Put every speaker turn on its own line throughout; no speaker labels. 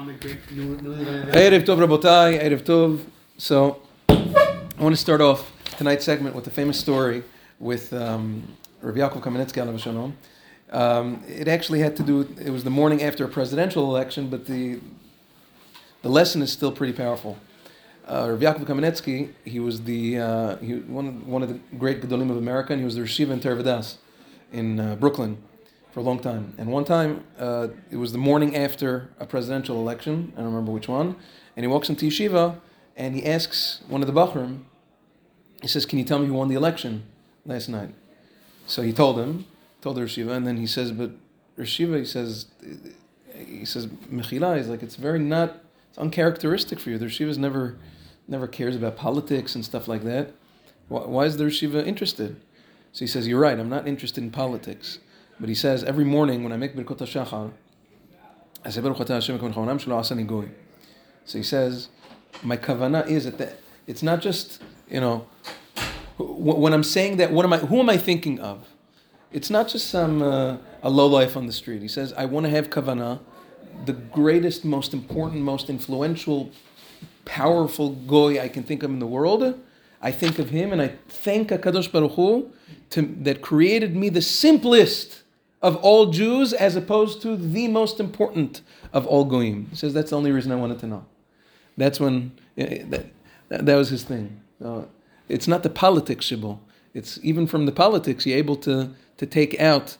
Erev Tov, Rabotai, Erev Tov. So, I want to start off tonight's segment with a famous story with Rav Yaakov Kamenetsky, Alav Shalom. It actually had to do, it was the morning after a presidential election, but the lesson is still pretty powerful. Rav Yaakov Kamenetsky, he was one of the great Gedolim of America, and he was the Rosh Yeshiva in Tervadas in Brooklyn for a long time. And one time, it was the morning after a presidential election, I don't remember which one, and he walks into yeshiva, and he asks one of the Bachrim, he says, "Can you tell me who won the election last night?" So he told the Rosh Yeshiva, and then he says, "But Rosh Yeshiva," he says, "Mechila," he's like, it's uncharacteristic for you. The Rosh Yeshiva never cares about politics and stuff like that. Why is the Rosh Yeshiva interested? So he says, "You're right, I'm not interested in politics." But he says, every morning when I make Birkot HaShachar, I say, Baruch Atah Hashem Elokeinu Melech Haolam Shelo Asani Goy. So he says, my kavanah is that it's not just, when I'm saying that, who am I thinking of? It's not just some a lowlife on the street. He says, I want to have kavanah, the greatest, most important, most influential, powerful goy I can think of in the world. I think of him and I thank HaKadosh Baruch Hu that created me the simplest of all Jews as opposed to the most important of all goyim. He says that's the only reason I wanted to know. That's when, that was his thing. It's not the politics, Shibbo. It's even from the politics, you're able to take out,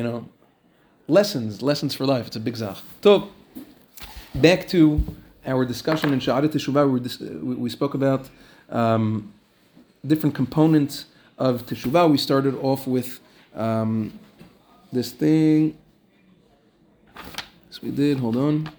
lessons for life. It's a big zach. So, back to our discussion in Sha'arat Teshuvah, we spoke about different components of Teshuvah. We started off with this thing. Yes, we did. Hold on.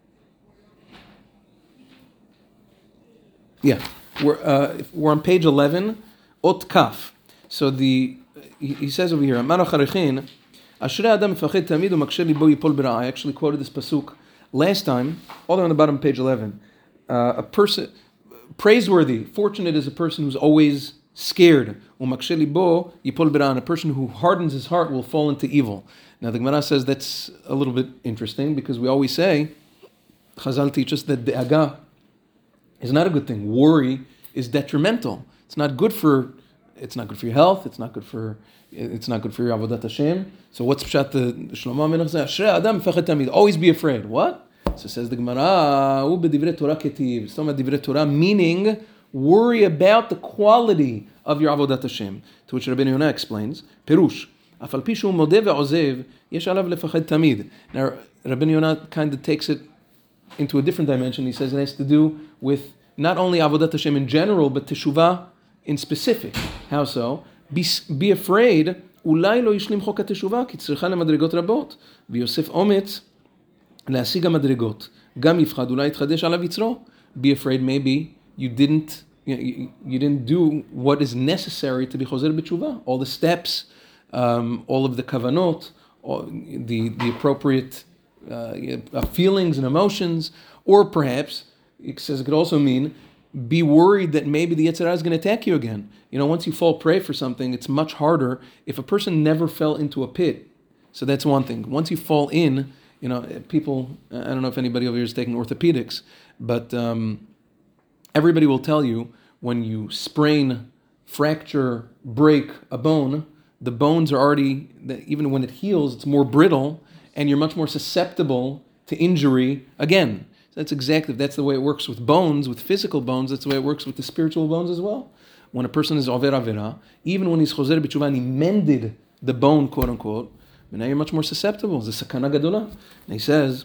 Yeah, we're on page 11, Ot Kaf. So he says over here, Amar Acharichin, Ashrei Adam mefachad tamid u'makshe libo yipol b'ra. I actually quoted this pasuk last time, all the way on the bottom of page 11. A person, praiseworthy, fortunate is a person who's always scared. U'makshe libo yipol b'ra. A person who hardens his heart will fall into evil. Now the Gemara says that's a little bit interesting because we always say, Chazal teaches that de'aga is not a good thing. Worry is detrimental. It's not good for your health. It's not good for your avodat Hashem. So what's pshat the Shlomo Melech says? Ashrei Adam mefachad tamid. Always be afraid. What? So says the Gemara, U b'divrei Torah ketiv. Some divrei Torah meaning worry about the quality of your avodat Hashem. To which Rabbeinu Yonah explains, Perush. Af al pi shu modeh ve'ozev, yesh alav lefachad tamid. Now Rabbeinu Yonah kind of takes it into a different dimension. He says it has to do with not only avodat Hashem in general, but teshuvah in specific. How so? Be afraid. Ulai lo yishlim chok hateshuvah, ki tzricha lemadrigot rabot. V'yosef ometz להשיג המדרגות. גם יפחד, אולי יתחדש עליו יצרו. Be afraid maybe you didn't do what is necessary to be חוזר בתשובה. All the steps, all of the kavanot, the appropriate feelings and emotions, or perhaps it says it could also mean be worried that maybe the Yetzer Hara is going to attack you again. Once you fall prey for something, it's much harder. If a person never fell into a pit, so that's one thing. Once you fall in, people, I don't know if anybody over here is taking orthopedics, but everybody will tell you when you sprain, fracture, break a bone, the bones are already, even when it heals, it's more brittle, and you're much more susceptible to injury again. So that's the way it works with bones, with physical bones, that's the way it works with the spiritual bones as well. When a person is over avera, even when he's chozer b'tshuva and he mended the bone, quote unquote, but now you're much more susceptible. It's a sakana gadola. And he says,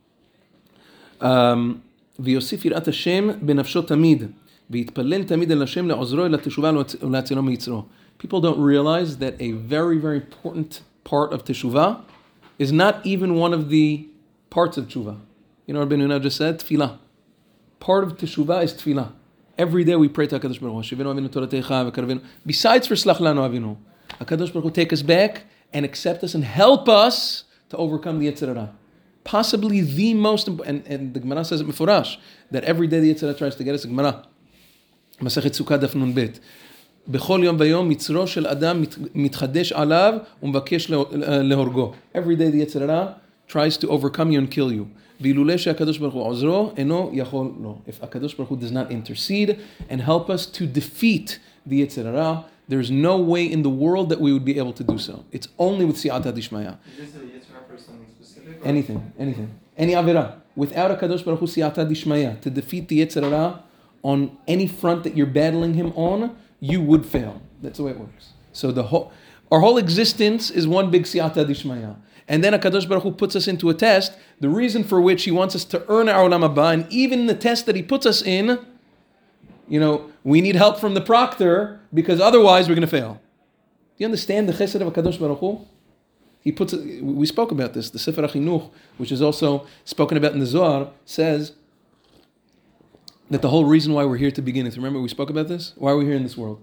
v'yosif yirat Hashem b'nafsho tamid, v'yitpalel tamid el Hashem le'ozro el teshuvah u'latzilo miyitzro. People don't realize that a very, very important part of teshuvah is not even one of the parts of teshuvah. Rabbeinu Yonah just said, tefillah. Part of teshuvah is tefillah. Every day we pray to HaKadosh Baruch Hu, Shivenu avinu toratecha v'karvenu. Besides for slach lanu avinu, HaKadosh Baruch Hu take us back and accept us and help us to overcome the Yetzer Hara. Possibly the most important, and the Gemara says it meforash, that every day the Yetzer Hara tries to get us, the Gemara, Masechet Sukkah daf nun bet, בכל יום ויום מצרו של אדם מתחדש עליו ומבקש להורגו. Every day the Yetzer Hara tries to overcome you and kill you. ואילולא שהקדוש ברוך הוא עוזרו, אינו יכול לו. If הקדוש ברוך הוא does not intercede and help us to defeat the Yetzer Hara, there's no way in the world that we would be able to do so. It's only with Siyata Dishmaya.
Is this a Yetzer Hara for something specific?
Anything. Any Avera. Without a Kadosh Baruch Hu Siyata Dishmaya, to defeat the Yetzer Hara on any front that you're battling him on, you would fail. That's the way it works. So our whole existence is one big Siyata Dishmaya. And then HaKadosh Baruch Hu puts us into a test, the reason for which he wants us to earn our Olam Haba, and even the test that he puts us in, we need help from the proctor, because otherwise we're going to fail. Do you understand the chesed of HaKadosh Baruch Hu? We spoke about this, the Sefer HaChinuch, which is also spoken about in the Zohar, says that the whole reason why we're here to begin with, remember we spoke about this? Why are we here in this world?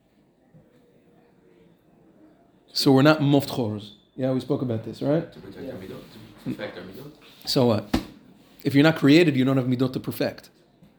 So we're not moftchors. Yeah, we spoke about this, right?
To protect our midot, to perfect our midot.
So what? If you're not created, you don't have midot to perfect.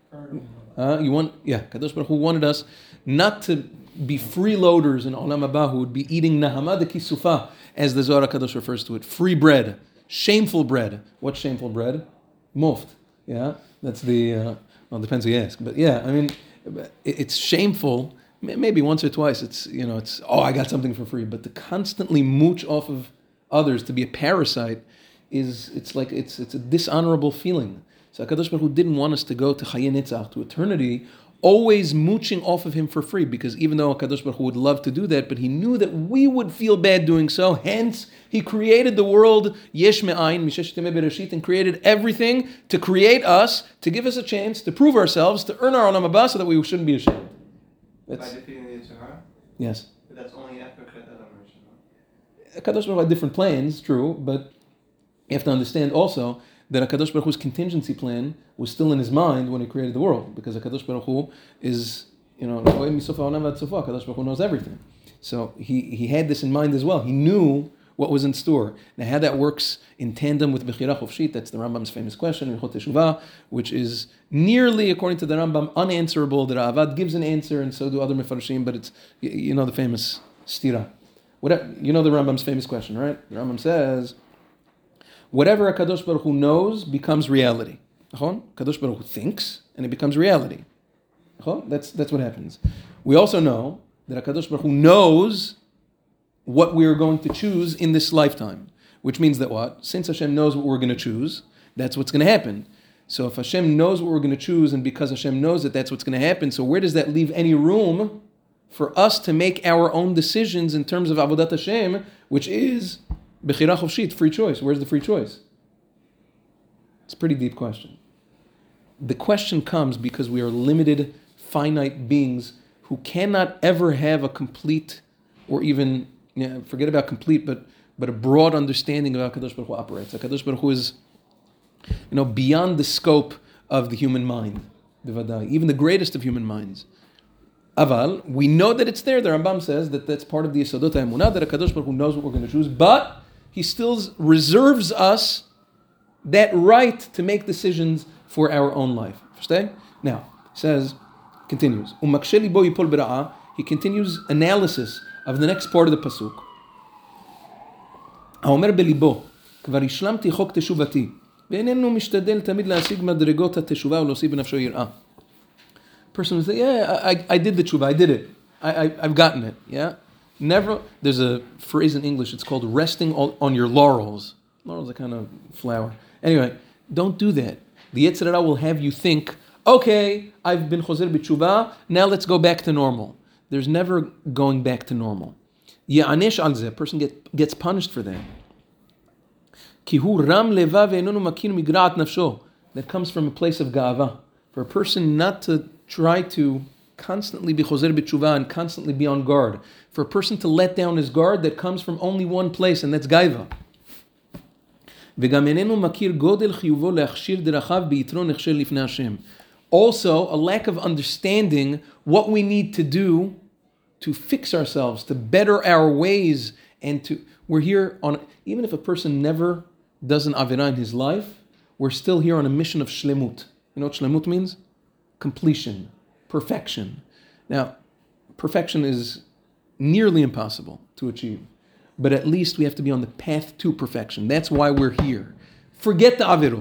Kadosh Baruch Hu wanted us not to be freeloaders in Olam Haba who would be eating nahama de kisufa, as the Zohar HaKadosh refers to it. Free bread. Shameful bread. What's shameful bread? Moft. Yeah? That's the, well, depends who you ask. But yeah, I mean, it's shameful. Maybe once or twice, it's I got something for free. But to constantly mooch off of others, to be a parasite, it's a dishonorable feeling. So HaKadosh Baruch Hu didn't want us to go to Chayei Netzach, to eternity, always mooching off of him for free, because even though HaKadosh Baruch Hu would love to do that, but he knew that we would feel bad doing so. Hence, he created the world, Yesh Me'ayin, Mishesh Temeh Bereshit, and created everything to create us, to give us a chance, to prove ourselves, to earn our Olam Haba, so that we shouldn't be ashamed.
By defeating the Yetzer Hara?
Yes.
But that's only after Chet Adam Rishon.
HaKadosh Baruch Hu had different plans, true, but you have to understand also that HaKadosh Baruch Hu's contingency plan was still in his mind when he created the world, because HaKadosh Baruch Hu is, HaKadosh Baruch Hu knows everything. So he had this in mind as well. He knew what was in store. Now, how that works in tandem with Bechira Chofshit, that's the Rambam's famous question, Hilchot Teshuvah, which is nearly, according to the Rambam, unanswerable. The Ravad gives an answer, and so do other Mefarshim, but it's, the famous stira. The Rambam's famous question, right? The Rambam says, whatever HaKadosh Baruch Hu knows becomes reality. HaKadosh Baruch Hu thinks, and it becomes reality. That's what happens. We also know that HaKadosh Baruch Hu knows what we are going to choose in this lifetime. Which means that what? Since Hashem knows what we're going to choose, that's what's going to happen. So if Hashem knows what we're going to choose, and because Hashem knows that that's what's going to happen, so where does that leave any room for us to make our own decisions in terms of Avodat Hashem, which is Bechira Chofshit, free choice? Where's the free choice? It's a pretty deep question. The question comes because we are limited, finite beings who cannot ever have a complete, or even, forget about complete, but a broad understanding of how HaKadosh Baruch Hu operates. HaKadosh Baruch Hu is, beyond the scope of the human mind, even the greatest of human minds. Aval, we know that it's there. The Rambam says that that's part of the Yesodot HaEmunah, that HaKadosh Baruch Hu knows what we're going to choose, but he still reserves us that right to make decisions for our own life. Understand? Now, continues. He continues analysis of the next part of the pasuk. האומר בליבו, כבר השלמתי חוק תשובתי, ואיננו משתדל תמיד להשיג מדרגות התשובה ולהוסיף בנפשו יראה. Person will say, I did the tshuva, I did it. I've gotten it, yeah? Never, there's a phrase in English, it's called resting on your laurels. Laurels are kind of flower. Anyway, don't do that. The Yetzer Hara will have you think, okay, I've been choser b'tshuva, now let's go back to normal. There's never going back to normal. Ya'anesh al zeh, a person gets punished for that. Ki hu ram leva ve'enonu makir migra'at nafsho. That comes from a place of ga'ava. For a person not to try to constantly be choser b'tshuva and constantly be on guard. For a person to let down his guard, that comes from only one place, and that's gaiva. וגם איננו מכיר גודל חיובו להכשיר דרכיו ביתרו נכשל לפני השם. Also, a lack of understanding what we need to do to fix ourselves, to better our ways, and we're here on, even if a person never does an Avirah in his life, we're still here on a mission of shlemut. You know what shlemut means? Completion, perfection. Now, perfection is nearly impossible to achieve, but at least we have to be on the path to perfection. That's why we're here. Forget the Avirot.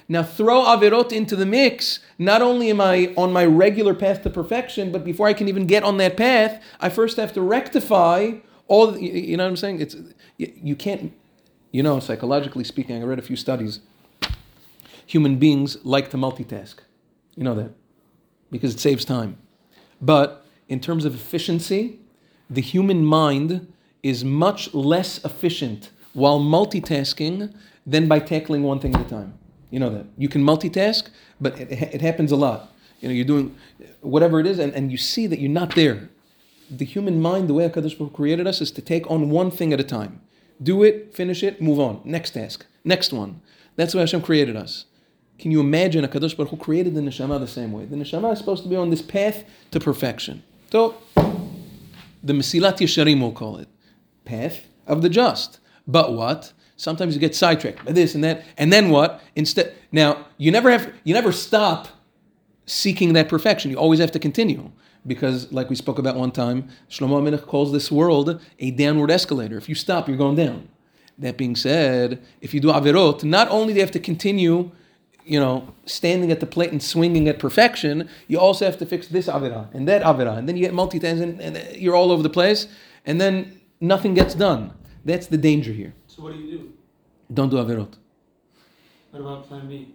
Now throw averot into the mix. Not only am I on my regular path to perfection, but before I can even get on that path, I first have to rectify all. You know what I'm saying? You can't. Psychologically speaking, I read a few studies. Human beings like to multitask. You know that because it saves time. But in terms of efficiency, the human mind is much less efficient while multitasking than by tackling one thing at a time. You know that. You can multitask, but it happens a lot. You're doing whatever it is, and you see that you're not there. The human mind, the way HaKadosh Baruch Hu created us, is to take on one thing at a time. Do it, finish it, move on. Next task. Next one. That's why Hashem created us. Can you imagine HaKadosh Baruch Hu created the neshama the same way? The neshama is supposed to be on this path to perfection. So, the Mesilat Yesharim, we'll call it. Path of the just. But what? Sometimes you get sidetracked by this and that. And then what? Now, you never stop seeking that perfection. You always have to continue. Because, like we spoke about one time, Shlomo HaMelech calls this world a downward escalator. If you stop, you're going down. That being said, if you do averot, not only do you have to continue, standing at the plate and swinging at perfection, you also have to fix this averah and that averah. And then you get multitasking and you're all over the place. And then nothing gets done. That's the danger here.
So what do?
Don't do averot.
What about plan B?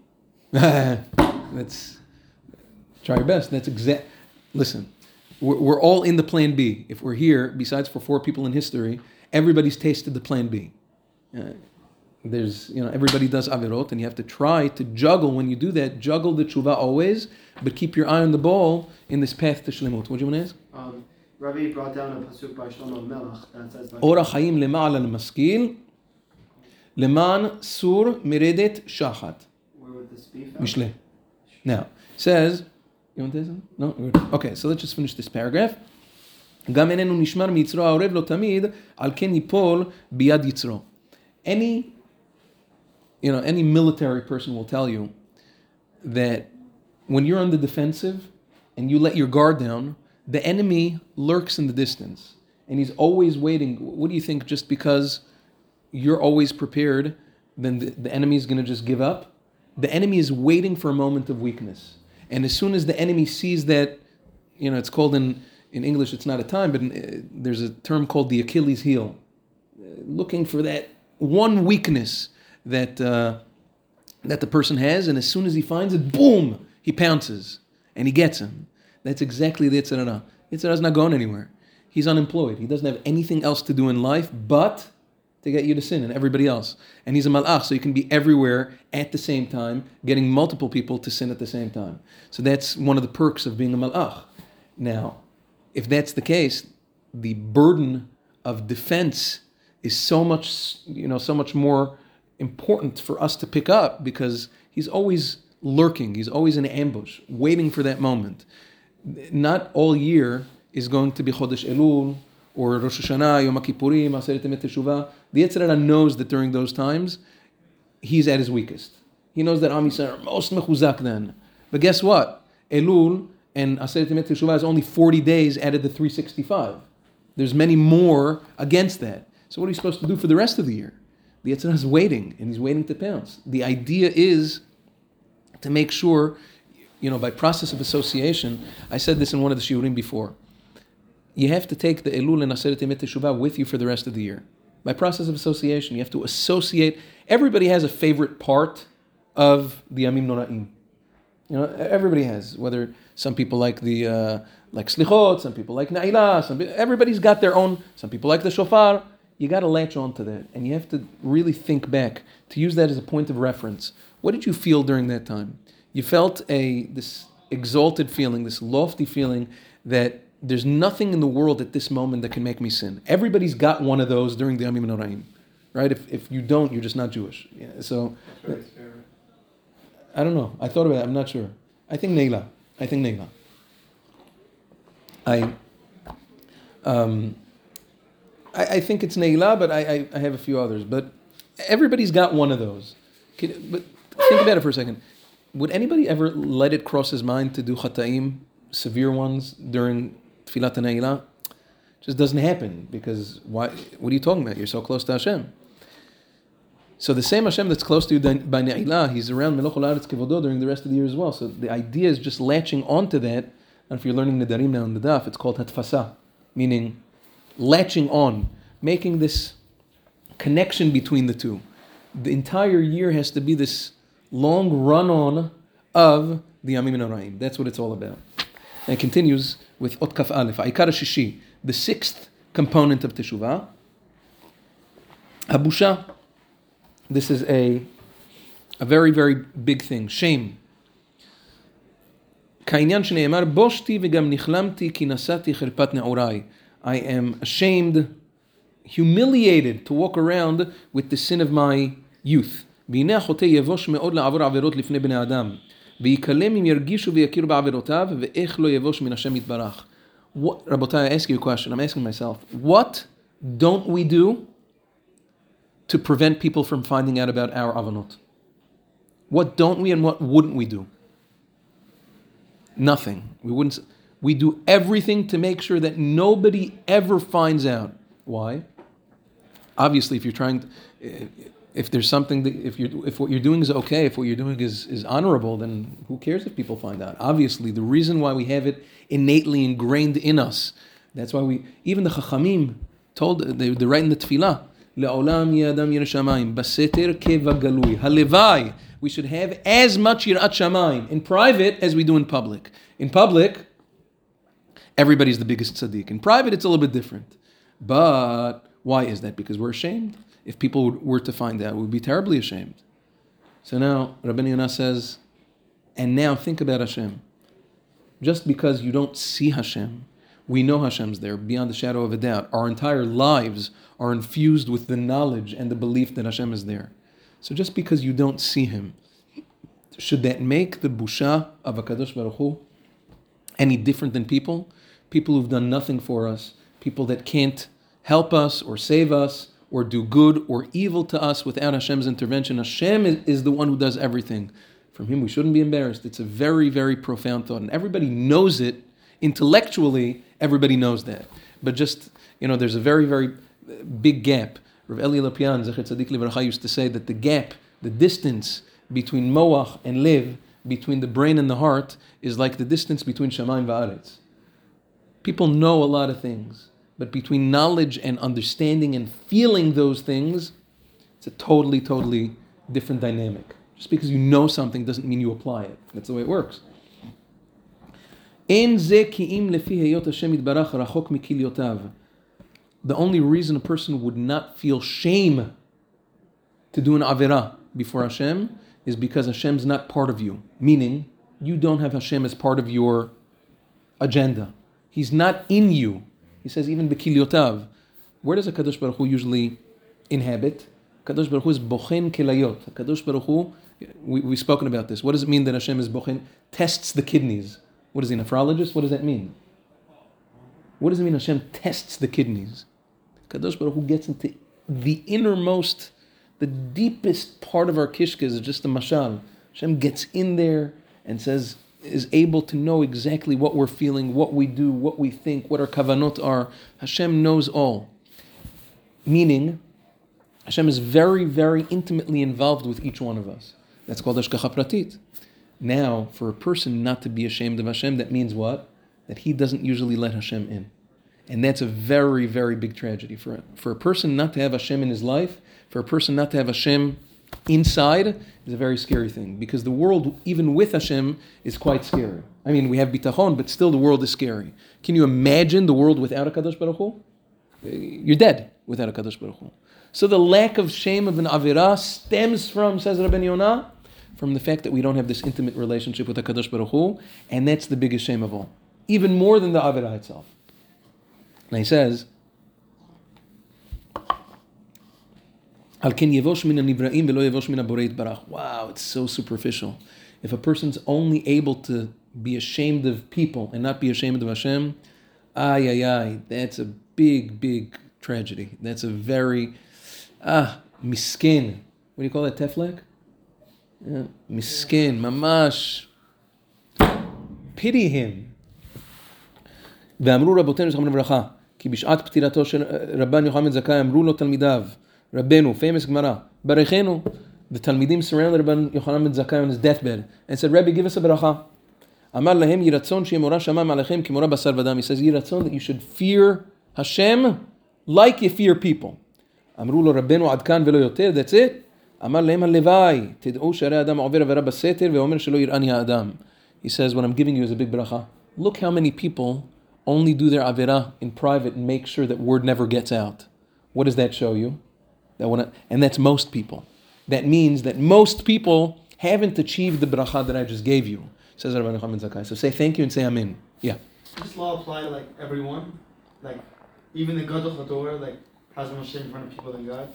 Let's try your best. Listen, we're all in the plan B. If we're here, besides for 4 people in history, everybody's tasted the plan B. Everybody does averot, and you have to try to juggle when you do that. Juggle the tshuva always, but keep your eye on the ball in this path to shlemut. What do you want to ask?
Ravi brought down a pasuk by Shlomo Melech that says,
Ora chaim lema'al al-maskil, leman sur meredet shachat.
Where would this be found?
Mishle. Now, it says, you want this? No? Okay, so let's just finish this paragraph. גם איננו נשמר מיצרו העורב לו תמיד, על כן ייפול ביד יצרו. Any military person will tell you that when you're on the defensive and you let your guard down, the enemy lurks in the distance. And he's always waiting. What do you think? Just because you're always prepared, then the enemy is going to just give up? The enemy is waiting for a moment of weakness. And as soon as the enemy sees that, it's called in English, it's not a time, but there's a term called the Achilles heel. Looking for that one weakness that the person has, and as soon as he finds it, boom, he pounces, and he gets him. That's exactly the Yetzer Hara. Yetzer Hara's not going anywhere. He's unemployed. He doesn't have anything else to do in life but to get you to sin and everybody else. And he's a malach, so he can be everywhere at the same time, getting multiple people to sin at the same time. So that's one of the perks of being a malach. Now, if that's the case, the burden of defense is so much more important for us to pick up, because he's always lurking, he's always in ambush, waiting for that moment. Not all year is going to be Chodesh Elul or Rosh Hashanah, Yom Kippurim, Aseret Emet Teshuvah. The Yetzer Hara knows that during those times, he's at his weakest. He knows that Am Yisrael are most mechuzak then. But guess what? Elul and Aseret Emet Teshuvah is only 40 days out of the 365. There's many more against that. So what are you supposed to do for the rest of the year? The Yetzer Hara is waiting, and he's waiting to pounce. The idea is to make sure, by process of association, I said this in one of the shiurim before, you have to take the Elul and Aseret Emet Teshuvah with you for the rest of the year. By process of association, you have to associate. Everybody has a favorite part of the Yamim Noraim. Everybody has. Whether some people like the like Slichot, some people like Na'ilah, everybody's got their own. Some people like the Shofar. You got to latch on to that, and you have to really think back to use that as a point of reference. What did you feel during that time? You felt this exalted feeling, this lofty feeling that there's nothing in the world at this moment that can make me sin. Everybody's got one of those during the Yamim Noraim, right? If you don't, you're just not Jewish. Yeah, so, I don't know. I thought about it. I'm not sure. I think Neila. I think it's Neila, but I have a few others. But everybody's got one of those. But think about it for a second. Would anybody ever let it cross his mind to do Chata'im, severe ones, during Tfilat Neila? Just doesn't happen, because why? What are you talking about? You're so close to Hashem. So the same Hashem that's close to you by Ne'ilah, He's around Meloch Haaretz Kevodo during the rest of the year as well. So the idea is just latching onto that. And if you're learning Nedarim now in the Daf, it's called Hatfasa, meaning latching on, making this connection between the two. The entire year has to be this long run-on of the Yamim Noraim. That's what it's all about. And it continues with Ot Kaf Aleph, Ha'ikar Shishi, the sixth component of Teshuvah, Habusha. This is a very, very big thing. Shame. כעניין שנאמר, בושתי וגם נכלמתי כי נשאתי חרפת נעוריי. I am ashamed, humiliated to walk around with the sin of my youth. והנה החוטא יבוש מאוד לעבור עבירות לפני בני אדם. ויקלם אם ירגישו ויכירו בעבירותיו, ואיך לא יבוש מן השם יתברך. רבותיי, I ask you a question. I'm asking myself, what don't we do to prevent people from finding out about our avanot? What don't we and what wouldn't we do? Nothing. We do everything to make sure that nobody ever finds out. Why? Obviously, if you're trying, if there's something that, if what you're doing is okay, if what you're doing is honorable, then who cares if people find out? Obviously, the reason why we have it innately ingrained in us, that's why even the Chachamim told, they write in the Tefillah, Le'olam yadam yirah shamayim, baseter kevagalui. Halevai. We should have as much yirat shamayim in private as we do in public. In public, everybody's the biggest tzaddik. In private, it's a little bit different. But why is that? Because we're ashamed. If people were to find out, we'd be terribly ashamed. So now, Rabbeinu Yonah says, and now think about Hashem. Just because you don't see Hashem, we know Hashem's there beyond the shadow of a doubt. Our entire lives are infused with the knowledge and the belief that Hashem is there. So just because you don't see Him, should that make the busha of HaKadosh Baruch Hu any different than people? People who've done nothing for us, people that can't help us or save us or do good or evil to us without Hashem's intervention. Hashem is the one who does everything. From Him we shouldn't be embarrassed. It's a very, very profound thought. And everybody knows it. Intellectually, everybody knows that. But just, there's a very, very big gap. Rav Eli Lopian, Zecher Tzadik Livracha, used to say that the gap, the distance between Moach and Liv, between the brain and the heart, is like the distance between Shamayim va'aretz. People know a lot of things, but between knowledge and understanding and feeling those things, it's a totally, totally different dynamic. Just because you know something doesn't mean you apply it. That's the way it works. The only reason a person would not feel shame to do an avirah before Hashem is because Hashem's not part of you. Meaning, you don't have Hashem as part of your agenda. He's not in you. He says even b'kilyotav. Where does HaKadosh Baruch Hu usually inhabit? HaKadosh Baruch Hu is bochen kelayot. HaKadosh Baruch Hu, we've spoken about this. What does it mean that Hashem is bochen? Tests the kidneys. What is he, a nephrologist? What does that mean? What does it mean Hashem tests the kidneys? Kadosh Baruch Hu gets into the innermost, the deepest part of our kishkas, is just the mashal. Hashem gets in there and is able to know exactly what we're feeling, what we do, what we think, what our kavanot are. Hashem knows all. Meaning, Hashem is very, very intimately involved with each one of us. That's called Hashgacha Pratit. Now, for a person not to be ashamed of Hashem, that means what? That he doesn't usually let Hashem in. And that's a very, very big tragedy for a person not to have Hashem in his life, for a person not to have Hashem inside, is a very scary thing. Because the world, even with Hashem, is quite scary. I mean, we have bitachon, but still the world is scary. Can you imagine the world without a Kadosh Baruch Hu? You're dead without a Kadosh Baruch Hu. So the lack of shame of an avirah stems from, says Rabbeinu Yonah, from the fact that we don't have this intimate relationship with the Kadosh Baruch Hu, and that's the biggest shame of all. Even more than the avirah itself. And he says, wow, it's so superficial. If a person's only able to be ashamed of people and not be ashamed of Hashem, that's a big, big tragedy. That's a very, miskin. What do you call that, teflek? Yeah, miskin, mamash. Pity him. ואמרו רבותינו זכרם לברכה, כי בשעת פטירתו של רבן יוחנן זכאי אמרו לו תלמידיו, רבנו, famous Gemara, Barechenu. The Talmidim surrounded Rabban Yochanan ben Zakkai on his deathbed and said, Rebbe, give us a beracha. Amar lahem yiratzon she'eh morah shamam alechem ki morah basar v'dam. He says, yiratzon, that you should fear Hashem like you fear people. Amru lo Rabbeinu ad kan velo yoter, that's it. Amar lahem halevai, tid'u she'arei adam over avera baseter ve'omer shelo yir'ani ha'adam. He says, what I'm giving you is a big beracha. Look how many people only do their avera in private and make sure that word never gets out. What does that show you? And that's most people. That means that most people haven't achieved the bracha that I just gave you, says Rabbi Yochanan ben Zakkai. So say thank you and say amen. Yeah.
Does this law apply to like everyone? Like even the Gadol Hador, like has more shame in front of people than God?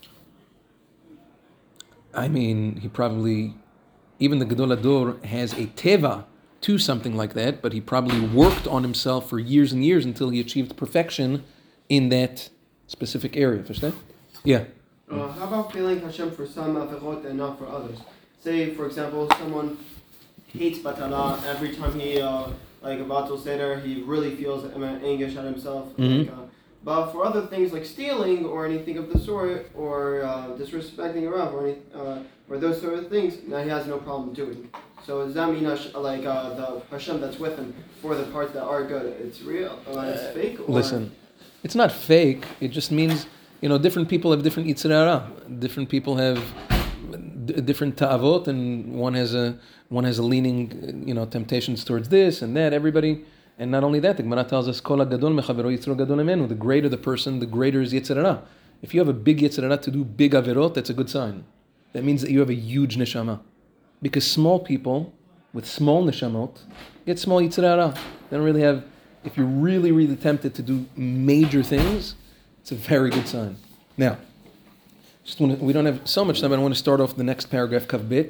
I mean, he probably, even the Gadol Hador has a teva to something like that, but he probably worked on himself for years and years until he achieved perfection in that specific area. Understand? Yeah.
How about feeling Hashem for some averot and not for others? Say, for example, someone hates batala every time he, like a batul seder, he really feels anguish at himself.
Mm-hmm.
But for other things like stealing or anything of the sort, or disrespecting a rav, or those sort of things, now he has no problem doing. So does that mean the Hashem that's with him for the parts that are good, it's real, it's fake? Or?
Listen, it's not fake. It just means, different people have different Yetzer Hara. Different people have different ta'avot, and one has a leaning, temptations towards this and that. Everybody, and not only that, the Gemara tells us, Kol hagadol mechavero yitzro gadol emenu. The greater the person, the greater is Yetzer Hara. If you have a big Yetzer Hara to do big averot, that's a good sign. That means that you have a huge neshama. Because small people with small neshamot get small Yetzer Hara. They don't really have. If you're really, really tempted to do major things, it's a very good sign. Now, we don't have so much time, but I want to start off the next paragraph, Kav Bet.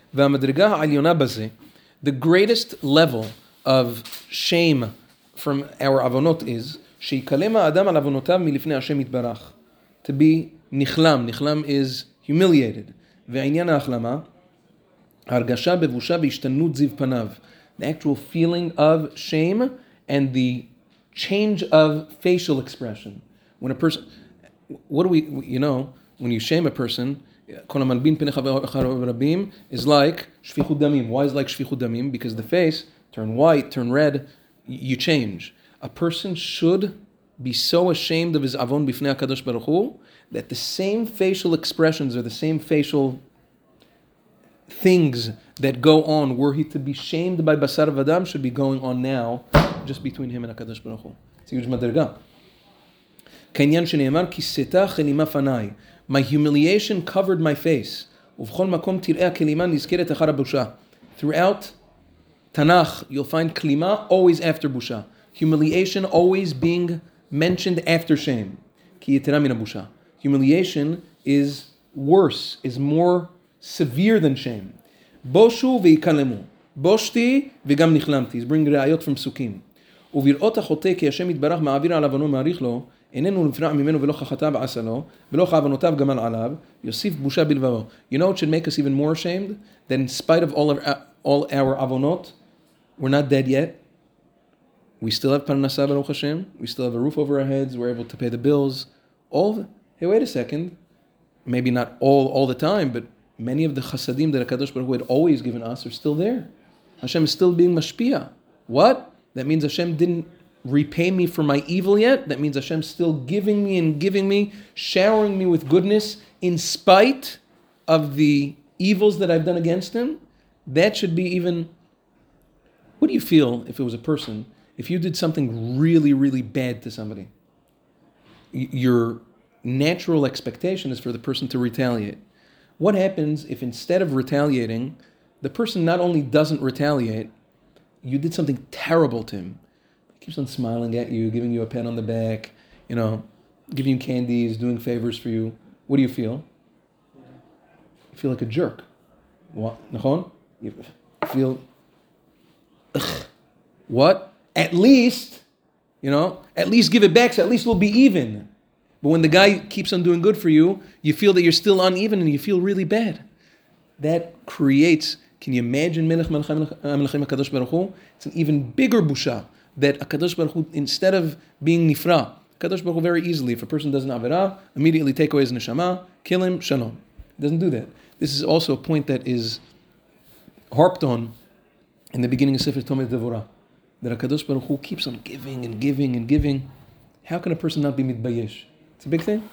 The greatest level of shame from our avonot is to be nichlam. Nichlam is humiliated. The actual feeling of shame and the change of facial expression. When a person, when you shame a person, is like shfichut damim. Why is it like shfichut damim? Because the face turn white, turn red, you change. A person should be so ashamed of his avon bifnei HaKadosh Baruch Hu that the same facial expressions or the same facial things that go on were he to be shamed by basar v'adam should be going on now just between him and HaKadosh Baruch Hu. It's a huge madrega. My humiliation covered my face. Throughout Tanakh, you'll find klima always after busha. Humiliation always being mentioned after shame. Humiliation is worse, is more severe than shame. Boshu v'yikalemu. Boshti v'gam nichlamti. He's bringing ra'ayot from Sukkim. ובראות החוטא כי השם יתברך מעביר עליו עוונו מעריך לו, איננו נפרע ממנו ולא חטאיו עשה לו, ולא כוונותיו גמל עליו, יוסיף בושה בלבבו. You know what should make us even more ashamed? That in spite of all our avonot, we're not dead yet. We still have parnasah baruch Hashem. We still have a roof over our heads. We're able to pay the bills. Hey, wait a second. Maybe not all the time, but many of the chasadim that HaKadosh Baruch Hu had always given us are still there. Hashem is still being mashpia. What? That means Hashem didn't repay me for my evil yet. That means Hashem's still giving me, showering me with goodness in spite of the evils that I've done against Him. That should be even... What do you feel if it was a person, if you did something really, really bad to somebody? Your natural expectation is for the person to retaliate. What happens if instead of retaliating, the person not only doesn't retaliate, you did something terrible to him. He keeps on smiling at you, giving you a pat on the back, giving you candies, doing favors for you. What do you feel? You feel like a jerk. What? Nachon? You feel... What? At least give it back, so at least we'll be even. But when the guy keeps on doing good for you, you feel that you're still uneven and you feel really bad. That creates... Can you imagine Melech Melechim HaKadosh Baruch Hu? It's an even bigger busha that HaKadosh Baruch Hu, instead of being nifra, HaKadosh Baruch Hu very easily, if a person does an averah, immediately take away his neshama, kill him, shalom. It doesn't do that. This is also a point that is harped on in the beginning of Sefer Tomer Devorah, that HaKadosh Baruch Hu keeps on giving and giving and giving. How can a person not be mitbayesh? It's a big thing.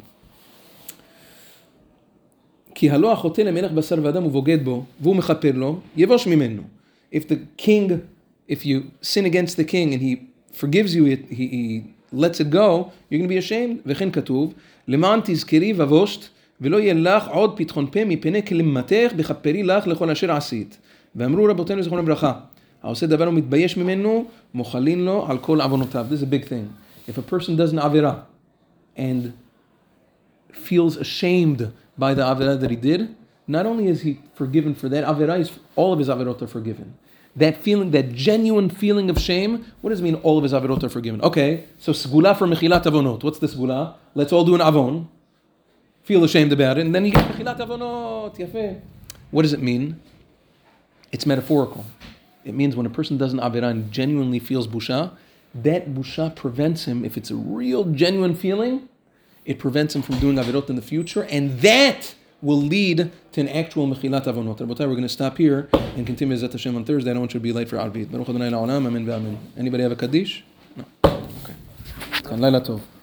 כי הלא החוטא למלך בשר ואדם ובוגד בו, והוא מכפר לו, יבוש ממנו. If the king, if you sin against the king and he forgives you, he lets it go, you're going to be ashamed. וכן כתוב, למען תזכרי ובושת, ולא יהיה לך עוד פתחון פה מפני כלימתך, בכפרי לך לכל אשר עשית. ואמרו רבותינו זכרונם לברכה, העושה דבר ומתבייש ממנו, מוחלין לו על כל עוונותיו. This is a big thing. If a person does an avera and feels ashamed by the avera that he did, not only is he forgiven for that avera, all of his averot are forgiven. That feeling, that genuine feeling of shame, what does it mean all of his averot are forgiven? Okay, so segula for mechilat avonot. What's the segula? Let's all do an avon. Feel ashamed about it, and then you get mechilat avonot. Yafeh. What does it mean? It's metaphorical. It means when a person does an avera and genuinely feels busha, that busha prevents him, if it's a real genuine feeling, it prevents him from doing averot in the future, and that will lead to an actual mechilat avonot. Rabotai, we're going to stop here and continue Zat Hashem on Thursday. I don't want you to be late for Arvit. Baruch Adonai La'olam, Amen ve'Amen. Anybody have a Kaddish? No. Okay. Laila Tov.